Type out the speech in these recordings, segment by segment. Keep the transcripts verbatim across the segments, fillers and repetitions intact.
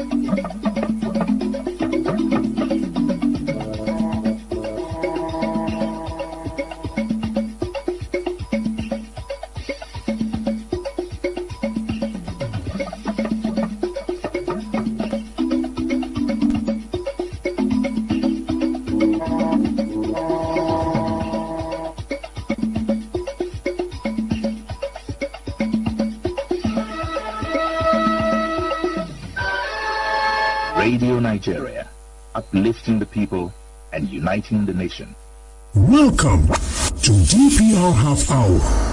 Radio Nigeria, uplifting the people and uniting the nation. Welcome to D P R Half Hour.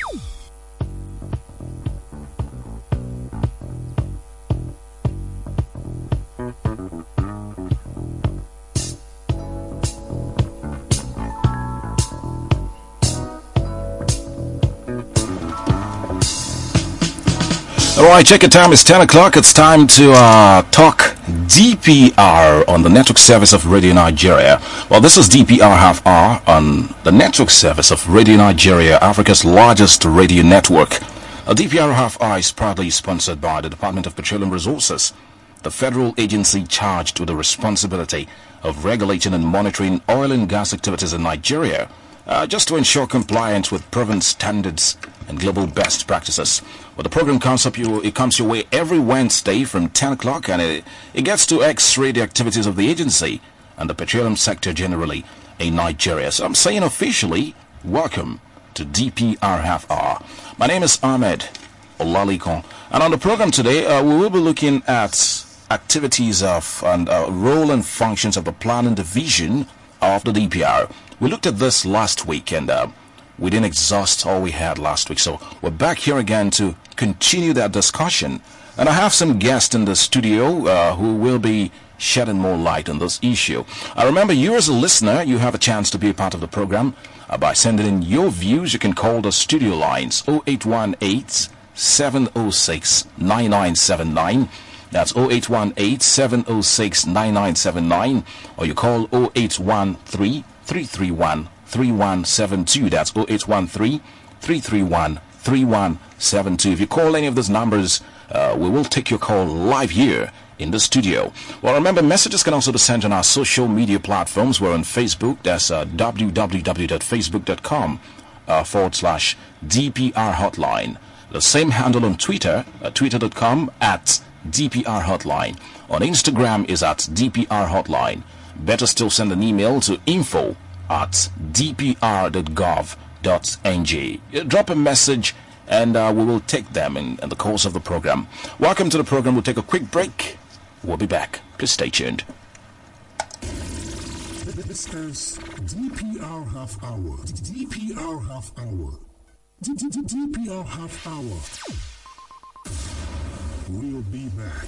Alright, check your time, it's ten o'clock. It's time to uh, talk D P R on the network service of Radio Nigeria. Well, this is D P R Half Hour on the network service of Radio Nigeria, Africa's largest radio network. A D P R Half Hour is proudly sponsored by the Department of Petroleum Resources, the federal agency charged with the responsibility of regulating and monitoring oil and gas activities in Nigeria, uh, just to ensure compliance with proven standards and global best practices. Well, the program comes up you it comes your way every Wednesday from ten o'clock, and it, it gets to X-ray the activities of the agency and the petroleum sector generally in Nigeria. So I'm saying officially, welcome to D P R Half Hour. My name is Ahmed Olalikon, and on the program today, uh, we will be looking at activities of and uh, role and functions of the planning division of the D P R. We looked at this last week, and uh, we didn't exhaust all we had last week, so we're back here again to continue that discussion. And I have some guests in the studio uh, who will be shedding more light on this issue. I remember you as a listener, you have a chance to be a part of the program uh, by sending in your views. You can call the studio lines oh eight one eight, seven oh six, nine nine seven nine. That's oh eight one eight, seven oh six, nine nine seven nine, or you call oh eight one three, three three one, three one seven two. That's oh eight one three, three three one, three one seven two. If you call any of those numbers, uh, we will take your call live here in the studio. Well, remember, messages can also be sent on our social media platforms. We're on Facebook. That's uh, w w w dot facebook dot com uh, forward slash D P R Hotline. The same handle on Twitter, uh, twitter dot com at D P R Hotline. On Instagram is at D P R Hotline. Better still, send an email to info at d p r dot gov dot n g. Drop a message and uh, we will take them in, in the course of the program. Welcome to the program. We'll take a quick break. We'll be back. Please stay tuned. This is D P R Half Hour. D P R Half Hour. D P R Half Hour. We'll be back.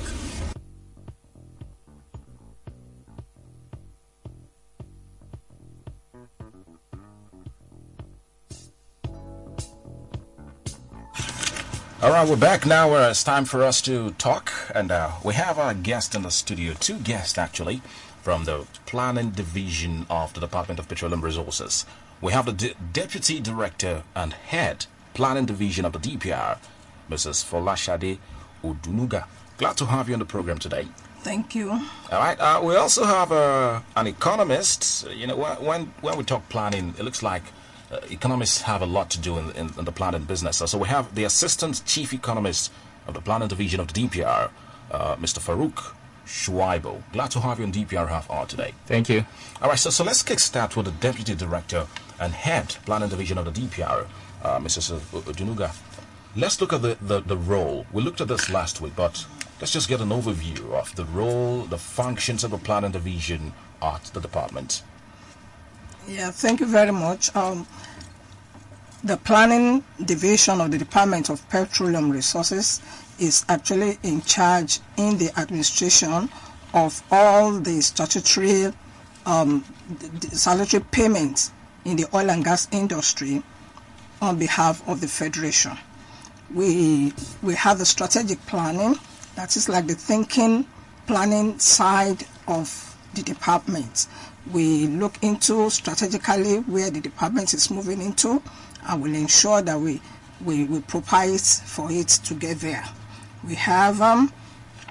All right, we're back now. Uh, it's time for us to talk, and uh, we have our guest in the studio, two guests actually, from the Planning Division of the Department of Petroleum Resources. We have the De- Deputy Director and Head Planning Division of the D P R, Missus Folashade Odunuga. Glad to have you on the program today. Thank you. All right. Uh, we also have uh, an economist. You know, when when we talk planning, it looks like Uh, economists have a lot to do in, in, in the planning business. So we have the Assistant Chief Economist of the Planning Division of the D P R, uh, Mister Farouk Shuaibo. Glad to have you on D P R Half Hour today. Thank you. All right, so, so let's kickstart with the Deputy Director and Head Planning Division of the D P R, uh, Missus Odunuga. Let's look at the, the, the role. We looked at this last week, but let's just get an overview of the role, the functions of the Planning Division at the department. Yeah, thank you very much. Um, the Planning Division of the Department of Petroleum Resources is actually in charge in the administration of all the statutory um, the, the salary payments in the oil and gas industry on behalf of the Federation. We, we have the strategic planning, that is like the thinking, planning side of the department. We look into strategically where the department is moving into, and will ensure that we, we, we prepare it for it to get there. We have um,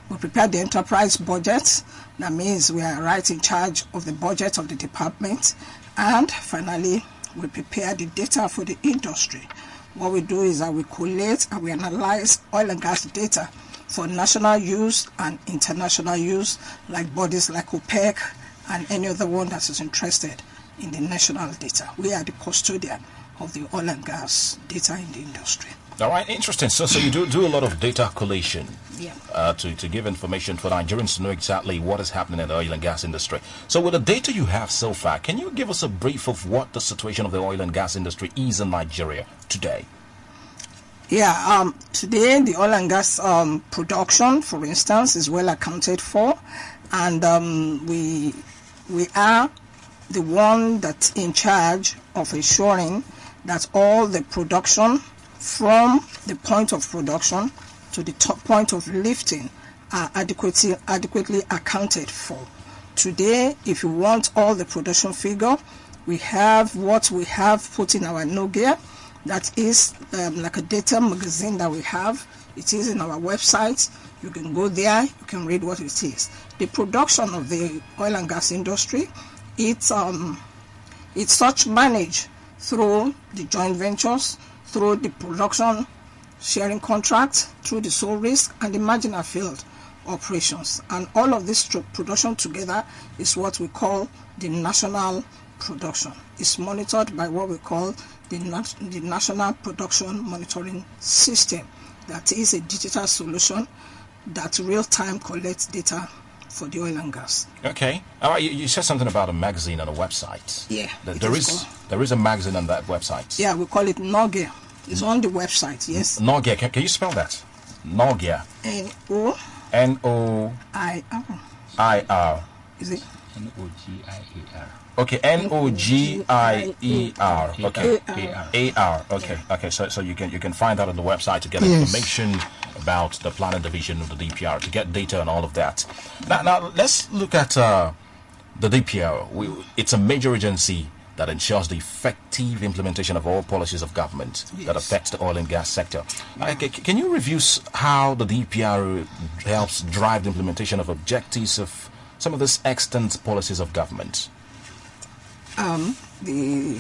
We prepare the enterprise budget. That means we are right in charge of the budget of the department. And finally, we prepare the data for the industry. What we do is that we collate and we analyze oil and gas data for national use and international use, like bodies like OPEC and any other one that is interested in the national data. We are the custodian of the oil and gas data in the industry. All right, interesting. So, so you do do a lot of data collation, Yeah. uh, to to give information for Nigerians to know exactly what is happening in the oil and gas industry. So, with the data you have so far, can you give us a brief of what the situation of the oil and gas industry is in Nigeria today? Yeah, um, today the oil and gas um, production, for instance, is well accounted for, and um, we we are the one that's in charge of ensuring that all the production from the point of production to the top point of lifting are adequately adequately accounted for. Today, if you want all the production figure, we have what we have put in our Nogia. That is um, like a data magazine that we have. It is in our website. You can go there, you can read what it is. The production of the oil and gas industry, it's um, it's such managed through the joint ventures, through the production sharing contract, through the sole risk and the marginal field operations. And all of this tr- production together is what we call the national production. It's monitored by what we call the, nat- the National Production Monitoring System. That is a digital solution that real-time collects data for the oil and gas. Okay. All right. You, you said something about a magazine on a website. Yeah. There, it there is is called- there is a magazine on that website. Yeah, we call it Nogia. It's on the website, yes. Nogia. Can, can you spell that? Nogia. N O N O I R. I R. Is it? N O G I A R. Okay, N O G I E R. Okay, A R. A R. Okay, okay. So, so you can you can find that on the website to get Yes. information about the planning division of the D P R, to get data and all of that. Now, now let's look at uh, the D P R. We, it's a major agency that ensures the effective implementation of all policies of government that Yes. affects the oil and gas sector. Uh, ca- can you review s- how the D P R helps drive the implementation of objectives of some of these extant policies of government? Um, the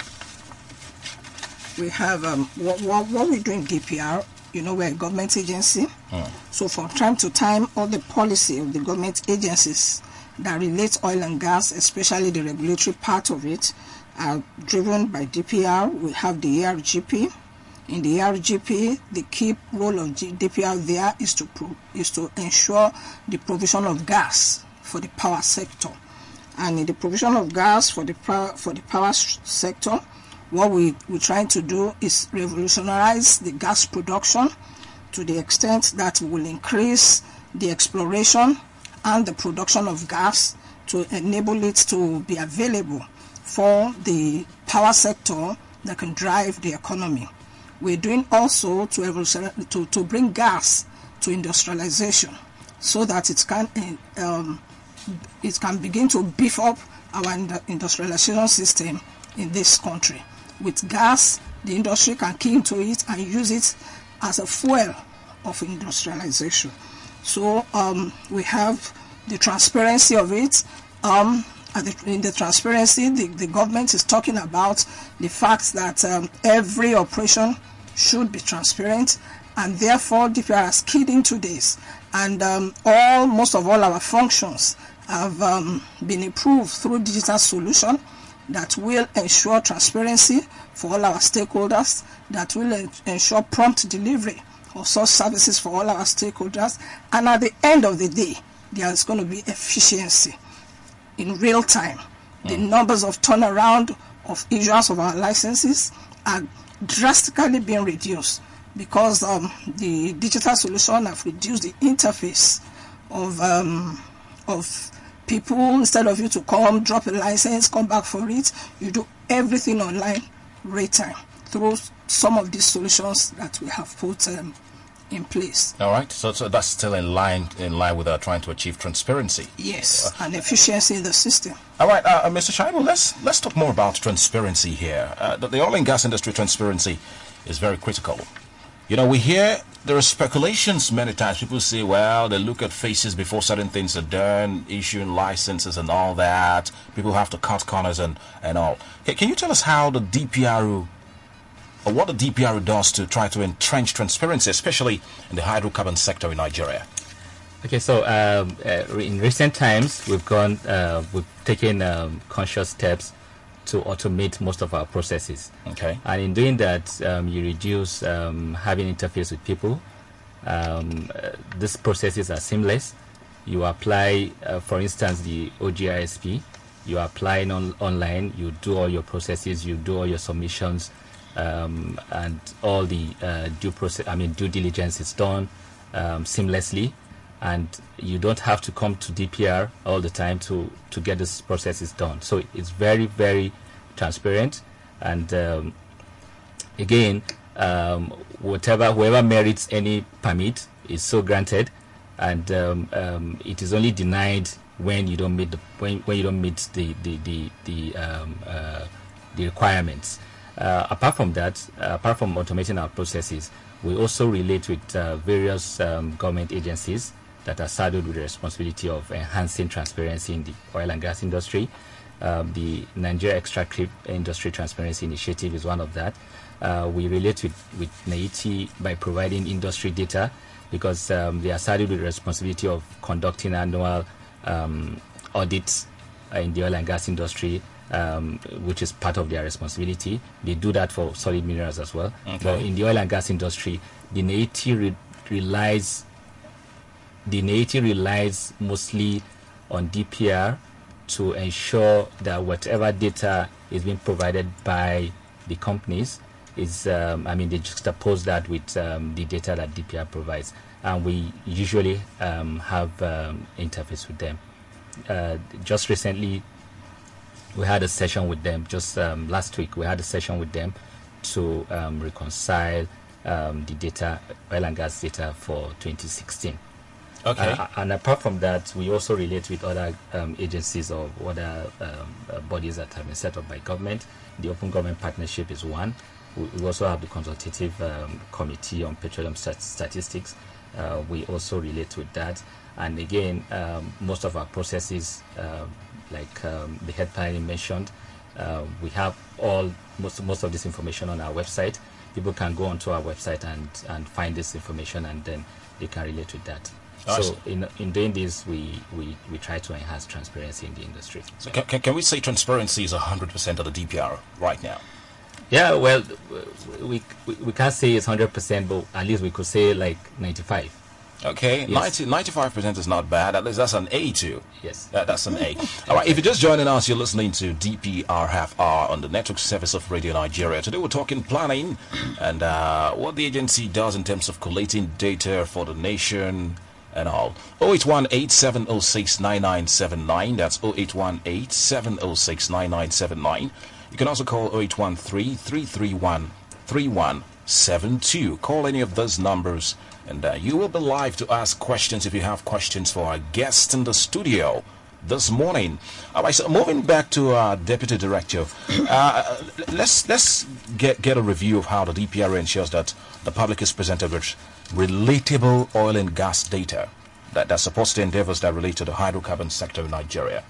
we have um, what, what, what we do in D P R. You know, we're a government agency. So from time to time, all the policy of the government agencies that relate oil and gas, especially the regulatory part of it, are driven by D P R. We have the A R G P. In the A R G P, the key role of G- D P R there is to pro- is to ensure the provision of gas for the power sector. And in the provision of gas for the power, for the power s- sector, what we, we're trying to do is revolutionize the gas production to the extent that we will increase the exploration and the production of gas to enable it to be available for the power sector that can drive the economy. We're doing also to, evolution- to, to bring gas to industrialization so that it can uh, um, it can begin to beef up our ind- industrialization system in this country. With gas, the industry can key into it and use it as a fuel of industrialization. So um, we have the transparency of it. Um, at the, in the transparency, the, the government is talking about the fact that um, every operation should be transparent, and therefore D P R has keyed into this. And um, all most of all our functions have um, been improved through digital solution that will ensure transparency for all our stakeholders, that will en- ensure prompt delivery of such services for all our stakeholders, and at the end of the day, there is going to be efficiency in real time. The numbers of turnaround of issuance of our licenses are drastically being reduced because um, the digital solution have reduced the interface of um, of people. Instead of you to come, drop a license, come back for it, you do everything online, real time, through some of these solutions that we have put um, in place. All right, so, so that's still in line in line with uh, trying to achieve transparency. Yes, and efficiency in the system. All right, uh, Mister Shaibu, let's let's talk more about transparency here. Uh, the, the oil and gas industry transparency is very critical. You know, we hear there are speculations many times. People say, well, they look at faces before certain things are done, issuing licenses and all that. People have to cut corners and, and all. Can, can you tell us how the D P R O, or what the D P R O does to try to entrench transparency, especially in the hydrocarbon sector in Nigeria? Okay, so um, uh, in recent times, we've gone, uh, we've taken um, conscious steps to automate most of our processes. Okay. And in doing that, um, you reduce um, having interface with people. Um, uh, these processes are seamless. You apply, uh, for instance, the O G I S P. You apply on online. You do all your processes. You do all your submissions, um, and all the uh, due process. I mean, due diligence is done um, seamlessly. And you don't have to come to D P R all the time to, to get this processes done. So it's very, very transparent. And um, again, um, whatever, whoever merits any permit is so granted, and um, um, it is only denied when you don't meet the when, when you don't meet the the the the, um, uh, the requirements. Uh, apart from that, uh, apart from automating our processes, we also relate with uh, various um, government agencies that are saddled with the responsibility of enhancing transparency in the oil and gas industry. Um, the Nigeria Extractive Industry Transparency Initiative is one of that. Uh, we relate with, with N I T by providing industry data, because um, they are saddled with the responsibility of conducting annual um, audits in the oil and gas industry, um, which is part of their responsibility. They do that for solid minerals as well. Okay. But in the oil and gas industry, the N I T re relies The N I T relies mostly on D P R to ensure that whatever data is being provided by the companies is, um, I mean, they juxtapose that with um, the data that D P R provides. And we usually um, have um, interface with them. Uh, just recently, we had a session with them, just um, last week, we had a session with them to um, reconcile um, the data, oil and gas data for twenty sixteen. Okay. Uh, and apart from that, we also relate with other um, agencies or other um, uh, bodies that have been set up by government. The Open Government Partnership is one. We, we also have the Consultative um, Committee on Petroleum Stat Statistics. Uh, we also relate with that. And again, um, most of our processes, uh, like um, the head panel mentioned, uh, we have all most most of this information on our website. People can go onto our website and and find this information, and then they can relate with that. So in in doing this, we, we, we try to enhance transparency in the industry. So can, can, can we say transparency is one hundred percent of the D P R right now? Yeah, well, we, we, we can't say it's one hundred percent, but at least we could say like ninety-five. Okay, Yes. ninety, ninety-five percent is not bad. At least that's an A too. Yes. That, that's an A. All right, if you're just joining us, you're listening to D P R Half Hour on the network service of Radio Nigeria. Today we're talking planning and uh, what the agency does in terms of collating data for the nation and all. oh eight one eight, seven oh six, nine nine seven nine. That's oh eight one eight, seven oh six, nine nine seven nine. You can also call oh eight one three, three three one, three one seven two. Call any of those numbers, and uh, you will be live to ask questions if you have questions for our guest in the studio this morning. All right, so moving back to our Deputy Director, uh, let's let's get get a review of how the D P R ensures that the public is presented with relatable oil and gas data that, that supports the endeavors that relate to the hydrocarbon sector in Nigeria.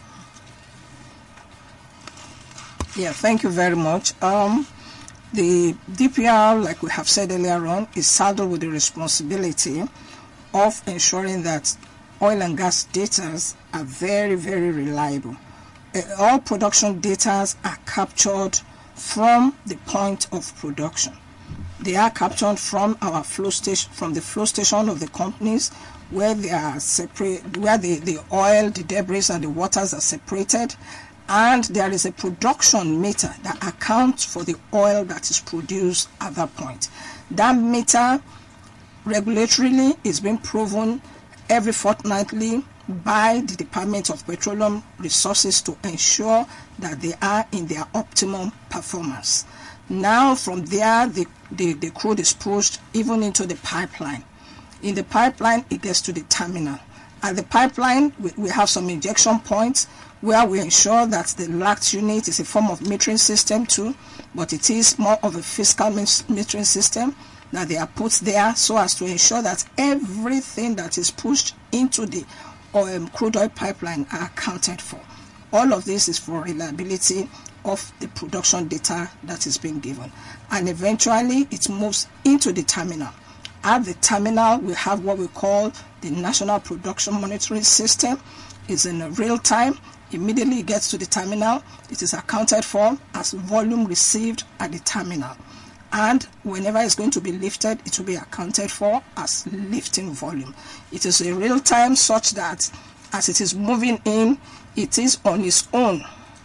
Yeah, thank you very much. Um, the D P R, like we have said earlier on, is saddled with the responsibility of ensuring that oil and gas data are very, very reliable. Uh, all production data are captured from the point of production. They are captured from our flow station, from the flow station of the companies, where they are separate, where the, the oil, the debris, and the waters are separated, and there is a production meter that accounts for the oil that is produced at that point. That meter regulatorily is being proven every fortnightly by the Department of Petroleum Resources to ensure that they are in their optimum performance. Now from there, the, the, the crude is pushed even into the pipeline. In the pipeline, it gets to the terminal. At the pipeline, we, we have some injection points where we ensure that the L A C T unit is a form of metering system too, but it is more of a fiscal metering system, that they are put there so as to ensure that everything that is pushed into the um, crude oil pipeline are accounted for. All of this is for reliability of the production data that is being given. And eventually it moves into the terminal. At the terminal, we have what we call the National Production Monitoring System. It's in real time. Immediately it gets to the terminal, it is accounted for as volume received at the terminal. And whenever it's going to be lifted, it will be accounted for as lifting volume. It is in real time such that as it is moving in, it is on its own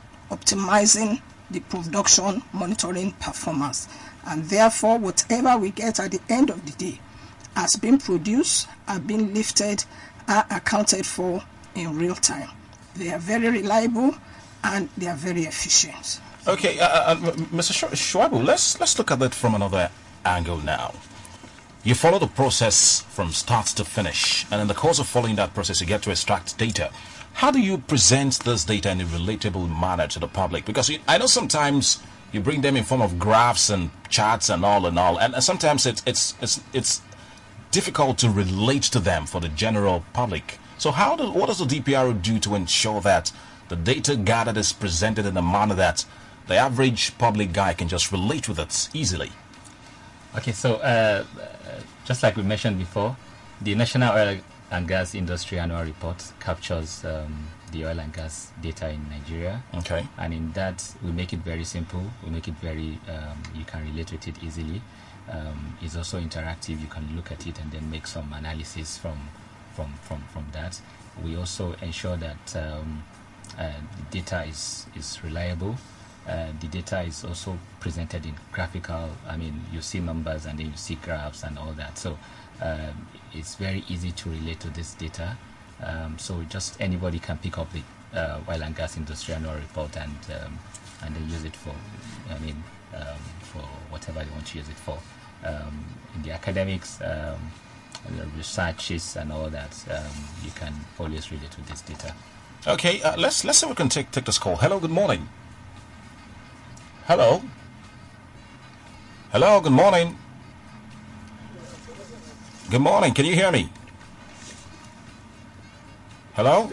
optimizing the production monitoring performance. And therefore, whatever we get at the end of the day has been produced, are being lifted, are accounted for in real time. They are very reliable and they are very efficient. Okay, uh, uh, Mister Shuaibu, let's let's look at it from another angle now. You follow the process from start to finish, and in the course of following that process, you get to extract data. How do you present this data in a relatable manner to the public? Because you, I know sometimes you bring them in form of graphs and charts and all and all, and, and sometimes it's it's it's it's difficult to relate to them for the general public. So how do, what does the D P R O do to ensure that the data gathered is presented in a manner that the average public guy can just relate with it easily? Okay, so uh, just like we mentioned before, the National Oil and Gas Industry Annual Report captures um, the oil and gas data in Nigeria. Okay. And in that, we make it very simple. We make it very, um, you can relate with it easily. Um, it's also interactive. You can look at it and then make some analysis from From, from, from that. We also ensure that um, uh, the data is, is reliable. Uh, the data is also presented in graphical, I mean, you see numbers and then you see graphs and all that. So uh, it's very easy to relate to this data. Um, so just anybody can pick up the uh, oil and gas industry annual report and um, and then use it for, I mean, um, for whatever they want to use it for. Um, in the academics, um, researches and all that, um, you can always relate to this data. Okay, uh, let's let's see if we can take take this call. Hello, good morning. Hello. Hello, good morning. Good morning. Can you hear me? Hello.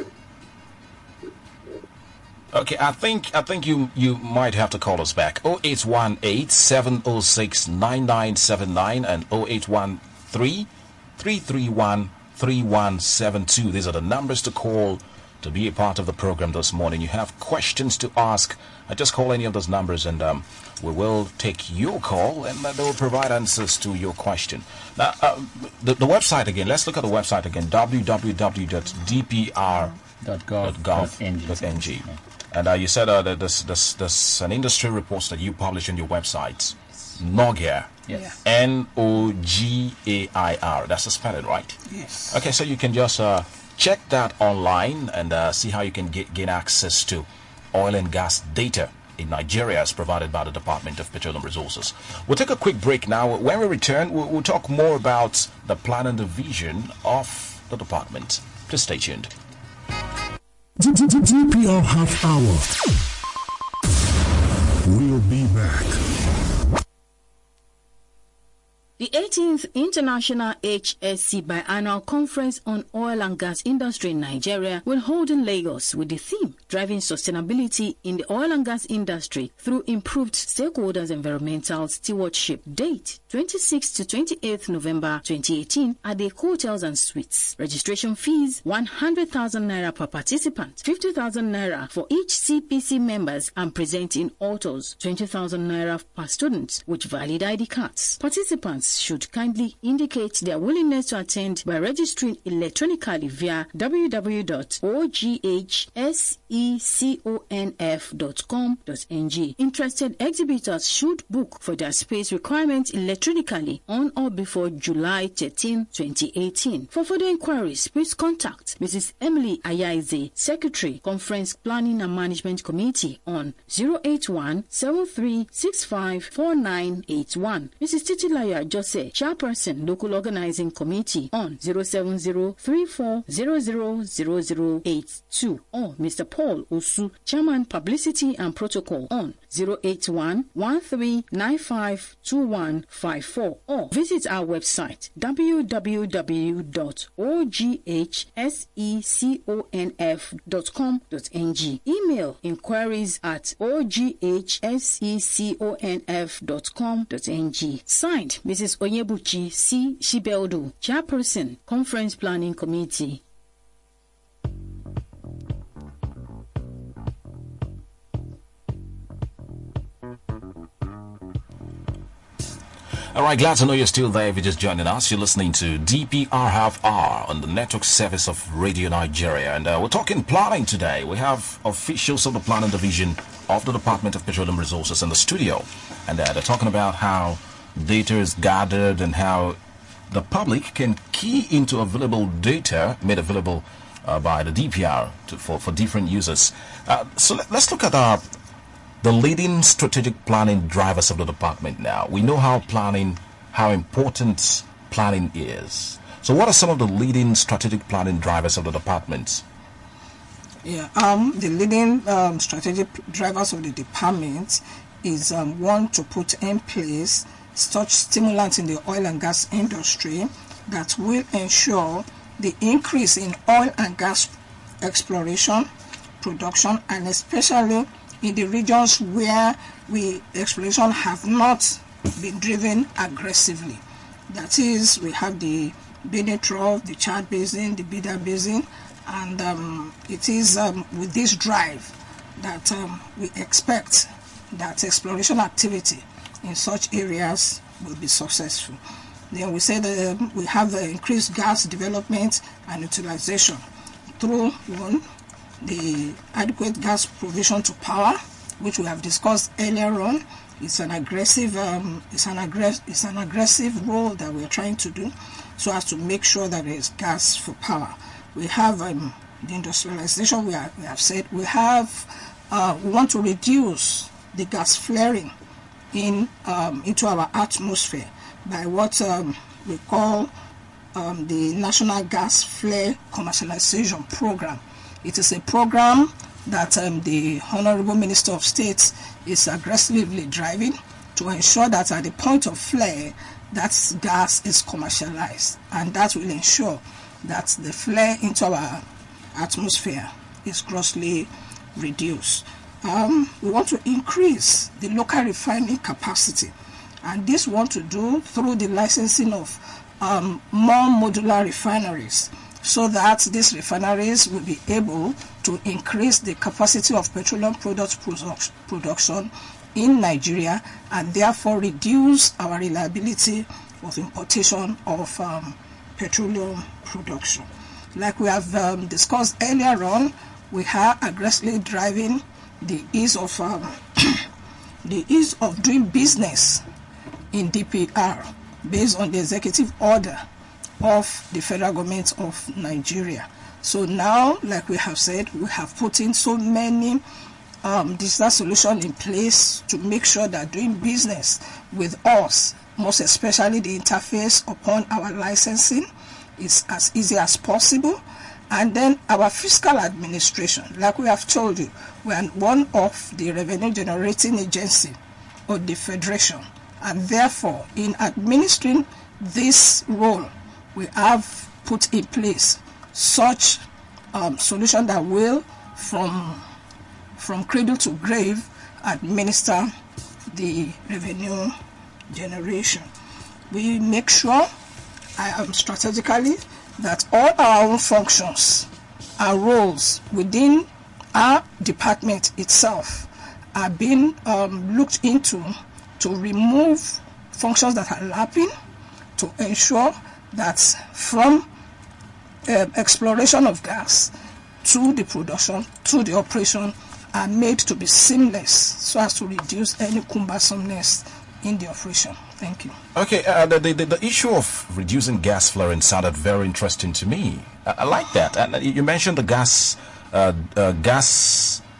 Okay, I think I think you you might have to call us back. oh eight one eight, seven oh six, nine nine seven nine and oh eight one three, three three one, three one seven two. These are the numbers to call to be a part of the program this morning. You have questions to ask, I just call any of those numbers and um, we will take your call and uh, they will provide answers to your question. Now, uh, the, the website again, let's look at the website again, w w w dot d p r dot gov dot n g. And uh, you said uh, that this, this, this an industry reports that you publish on your website. Nogair. Yes. N O G A I R. That's the spelling, right? Yes. Okay, so you can just uh, check that online and uh, see how you can get, gain access to oil and gas data in Nigeria as provided by the Department of Petroleum Resources. We'll take a quick break now. When we return, we'll, we'll talk more about the plan and the vision of the department. Please stay tuned. D P R Half Hour. We'll be back. The eighteenth International H S C Biannual Conference on Oil and Gas Industry in Nigeria will hold in Lagos with the theme Driving Sustainability in the Oil and Gas Industry Through Improved Stakeholders' Environmental Stewardship. Date twenty-sixth to twenty-eighth November twenty eighteen at the Hotels and Suites. Registration fees one hundred thousand naira per participant, fifty thousand naira for each C P C members and presenting authors, twenty thousand naira per student with valid I D cards. Participants should kindly indicate their willingness to attend by registering electronically via w w w dot o g h seconf dot com dot n g. Interested exhibitors should book for their space requirements electronically on or before July thirteenth, twenty eighteen. For further inquiries, please contact Missus Emily Ayaze, Secretary, Conference Planning and Management Committee on zero eight one, seven three six five, four nine eight one. Missus Titilaya Bose, Chairperson, Local Organizing Committee, on zero seven zero three four zero zero zero zero eight two, or Mister Paul Osu, Chairman, Publicity and Protocol, on zero eight one one three nine five two one five four, or visit our website w w w dot o g h seconf dot com dot n g. Email inquiries at o g h seconf dot com dot n g. Signed, Missus Onyebuchi C. Shibeldu, Chairperson, Conference Planning Committee. All right, glad to know you're still there. If you're just joining us, you're listening to D P R Half Hour on the network service of Radio Nigeria. And uh, we're talking planning today. We have officials of the Planning Division of the Department of Petroleum Resources in the studio. And uh, they're talking about how data is gathered and how the public can key into available data made available uh, by the D P R to, for, for different users. Uh, so let, let's look at our the leading strategic planning drivers of the department now. We know how planning, how important planning is. So what are some of the leading strategic planning drivers of the department? Yeah, um, the leading um, strategic drivers of the department is um, one, to put in place such stimulants in the oil and gas industry that will ensure the increase in oil and gas exploration, production, and especially in the regions where we exploration have not been driven aggressively. That is, we have the Benin Trough, the Chad Basin, the Bida Basin, and um, it is um, with this drive that um, we expect that exploration activity in such areas will be successful. Then we say that um, we have the increased gas development and utilization through one, the adequate gas provision to power, which we have discussed earlier on. It's an aggressive, um, it's an aggressive, it's an aggressive role that we are trying to do, so as to make sure that there is gas for power. We have um, the industrialization. We, are, we have said we have, uh, we want to reduce the gas flaring in um, into our atmosphere by what um, we call um, the National Gas Flare Commercialization Program. It is a program that um, the Honorable Minister of State is aggressively driving to ensure that at the point of flare, that gas is commercialized, and that will ensure that the flare into our atmosphere is grossly reduced. Um, we want to increase the local refining capacity, and this we want to do through the licensing of um, more modular refineries, so that these refineries will be able to increase the capacity of petroleum products product, production in Nigeria, and therefore reduce our reliability of importation of um, petroleum production. Like we have um, discussed earlier on, we are aggressively driving the ease of um, the ease of doing business in D P R based on the executive order of the federal government of Nigeria. So now, like we have said, we have put in so many um, digital solutions in place to make sure that doing business with us, most especially the interface upon our licensing, is as easy as possible. And then our fiscal administration, like we have told you, we are one of the revenue generating agency of the Federation. And therefore, in administering this role, we have put in place such um, solution that will, from from cradle to grave, administer the revenue generation. We make sure, um, strategically, that all our own functions and roles within our department itself are being um, looked into to remove functions that are lapping, to ensure that from uh, exploration of gas to the production to the operation are made to be seamless, so as to reduce any cumbersomeness in the operation. Thank you. Okay, uh, the, the the issue of reducing gas flaring sounded very interesting to me. I, I like that. And you mentioned the gas uh, uh, gas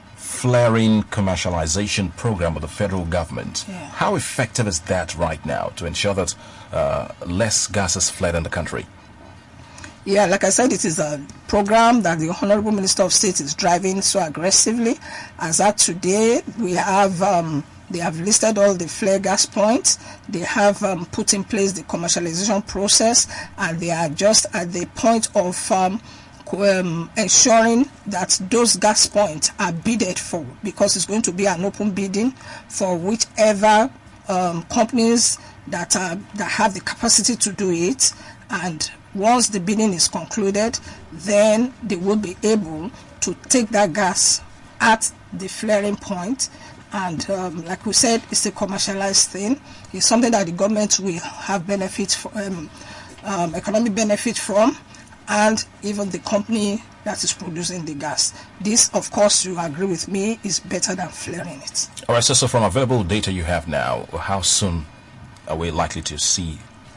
flaring commercialization program of the federal government. Yeah. How effective is that right now to ensure that uh, less gas is flared in the country? Yeah, like I said, it is a program that the Honorable Minister of State is driving so aggressively. As at today, we have um, they have listed all the flare gas points. They have um, put in place the commercialization process, and they are just at the point of um, um, ensuring that those gas points are bidded for, because it's going to be an open bidding for whichever um, companies that are that have the capacity to do it. And once the bidding is concluded, then they will be able to take that gas at the flaring point. And um, like we said, it's a commercialized thing. It's something that the government will have benefit for, um, um, economic benefit from, and even the company that is producing the gas. This, of course, you agree with me, is better than flaring it. All right, so, so from available data you have now, how soon are we likely to see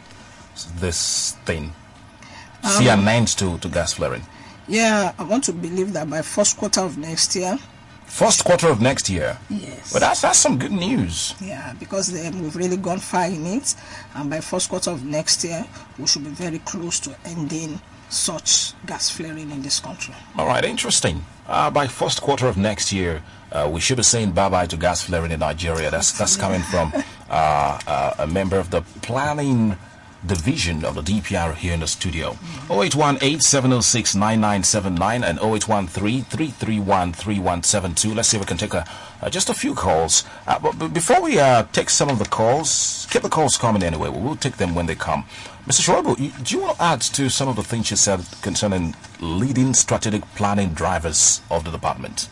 this thing? See an end to, to gas flaring? Yeah, I want to believe that by first quarter of next year. First quarter of next year? Yes. Well, that's, that's some good news. Yeah, because um, we've really gone far in it. And by first quarter of next year, we should be very close to ending such gas flaring in this country. All right, interesting. Uh, by first quarter of next year, uh, we should be saying bye-bye to gas flaring in Nigeria. That's, that's coming from uh, uh, a member of the planning division of the D P R here in the studio. Mm-hmm. oh eight one eight, seven oh six, nine nine seven nine and oh eight one three, three three one, three one seven two. Let's see if we can take a, uh, just a few calls. Uh, but, but before we uh, take some of the calls, keep the calls coming anyway. We'll take them when they come. Mister Shoaibu, do you want to add to some of the things you said concerning leading strategic planning drivers of the department?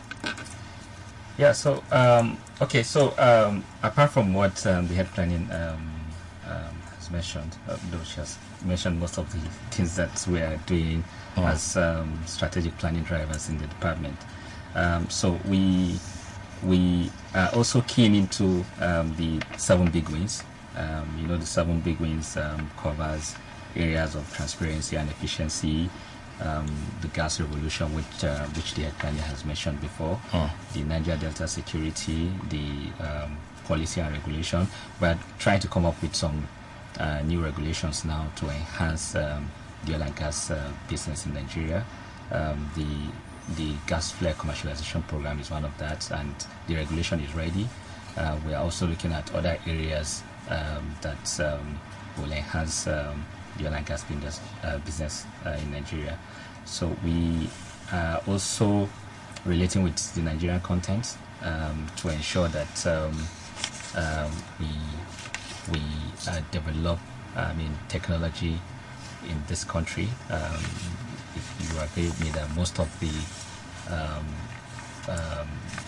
Yeah, so, um, okay, so um, apart from what um, the head planning um, um, mentioned, uh, though she has mentioned most of the things that we are doing oh. as um, strategic planning drivers in the department. Um, so we we are also keen into um, the seven big wins. Um, you know, the seven big wins um, covers areas of transparency and efficiency, um, the gas revolution, which uh, which the head planning has mentioned before, oh. the Niger Delta security, the um, policy and regulation. We're trying to come up with some Uh, new regulations now to enhance um, the oil and gas uh, business in Nigeria. Um, the the gas flare commercialization program is one of that, and the regulation is ready. Uh, we are also looking at other areas um, that um, will enhance um, the oil and gas business, uh, business uh, in Nigeria. So we are also relating with the Nigerian content um, to ensure that um, um, we we uh, develop, I mean, technology in this country. Um, if you agree with me that most of the um, um,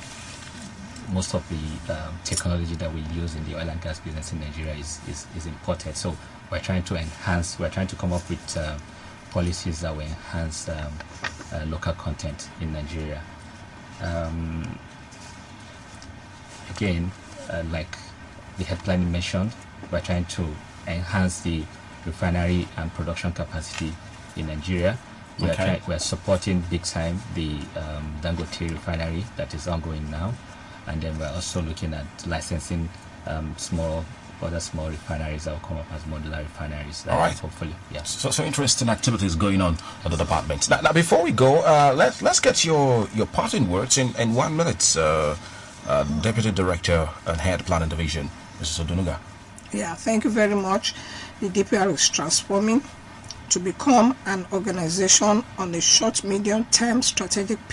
most of the um, technology that we use in the oil and gas business in Nigeria is, is, is imported. So we're trying to enhance, we're trying to come up with uh, policies that will enhance um, uh, local content in Nigeria. Um, again, uh, like the head planning mentioned, we're trying to enhance the refinery and production capacity in Nigeria. We're, okay. trying, we're supporting big time the um, Dangote refinery that is ongoing now, and then we're also looking at licensing um, small other small refineries that will come up as modular refineries. All right. Hopefully, yeah. So, so interesting activities going on at the department. Now, now before we go, uh, let's let's get your your parting words in in one minute, uh, uh, Deputy Director and Head Planning Division, Missus Odunuga. Yeah, thank you very much. The D P R is transforming to become an organization on a short, medium-term strategic